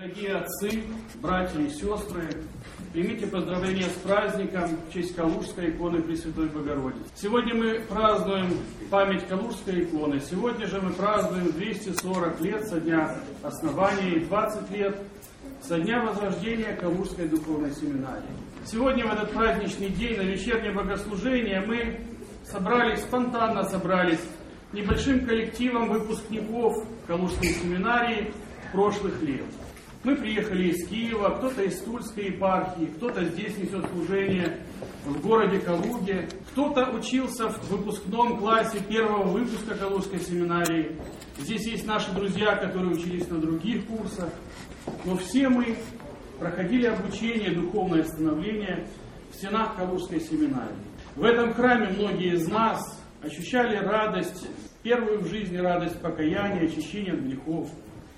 Дорогие отцы, братья и сестры, примите поздравления с праздником в честь Калужской иконы Пресвятой Богородицы. Сегодня мы празднуем память Калужской иконы. Сегодня же мы празднуем 240 лет со дня основания и 20 лет со дня возрождения Калужской духовной семинарии. Сегодня в этот праздничный день на вечернее богослужение мы спонтанно собрались небольшим коллективом выпускников Калужской семинарии прошлых лет. Мы приехали из Киева, кто-то из Тульской епархии, кто-то здесь несет служение в городе Калуге, кто-то учился в выпускном классе первого выпуска Калужской семинарии. Здесь есть наши друзья, которые учились на других курсах. Но все мы проходили обучение, духовное становление в стенах Калужской семинарии. В этом храме многие из нас ощущали радость, первую в жизни радость покаяния, очищения от грехов,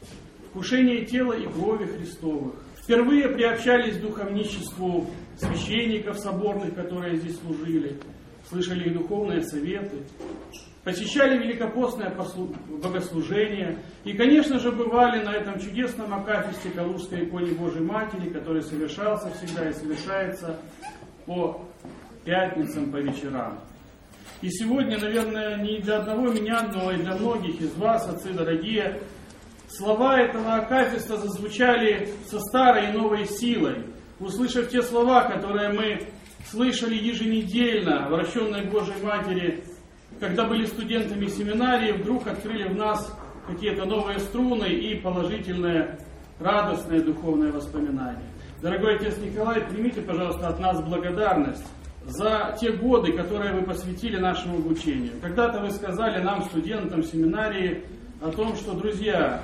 вкушение тела и крови Христовых. Впервые приобщались к духовничеству священников соборных, которые здесь служили, слышали их духовные советы, посещали великопостное богослужение и, конечно же, бывали на этом чудесном акафисте Калужской иконе Божией Матери, который совершался всегда и совершается по пятницам, по вечерам. И сегодня, наверное, не для одного меня, но и для многих из вас, отцы дорогие, слова этого акафиста зазвучали со старой и новой силой. Услышав те слова, которые мы слышали еженедельно, обращенные к Божией Матери, когда были студентами семинарии, вдруг открыли в нас какие-то новые струны и положительные, радостные духовные воспоминания. Дорогой отец Николай, примите, пожалуйста, от нас благодарность за те годы, которые вы посвятили нашему обучению. Когда-то вы сказали нам, студентам семинарии, о том, что, друзья,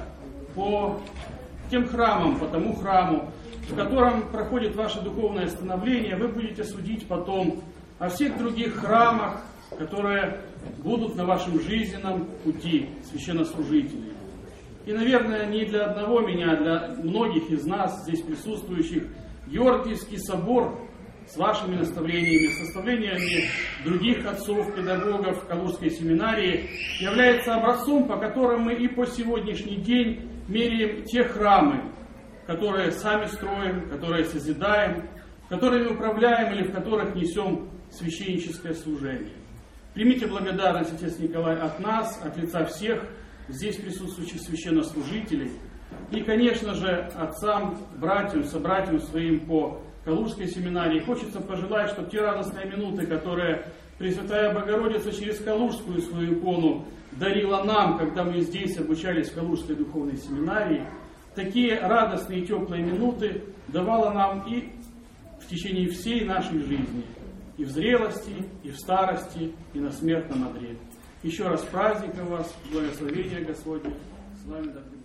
по тем храмам, по тому храму, в котором проходит ваше духовное становление, вы будете судить потом о всех других храмах, которые будут на вашем жизненном пути священнослужителей. И, наверное, не для одного меня, а для многих из нас, здесь присутствующих, Георгиевский собор с вашими наставлениями, с наставлениями других отцов, педагогов Калужской семинарии является образцом, по которым мы и по сегодняшний день меряем те храмы, которые сами строим, которые созидаем, которыми управляем или в которых несем священническое служение. Примите благодарность, отец Николай, от нас, от лица всех здесь присутствующих священнослужителей и, конечно же, отцам, братьям, собратьям своим по Калужской семинарии. Хочется пожелать, чтобы те радостные минуты, которые Пресвятая Богородица через Калужскую свою икону дарила нам, когда мы здесь обучались в Калужской духовной семинарии, такие радостные и теплые минуты давала нам и в течение всей нашей жизни, и в зрелости, и в старости, и на смертном одре. Еще раз праздником вас, благословения Господне, с вами да пребудет.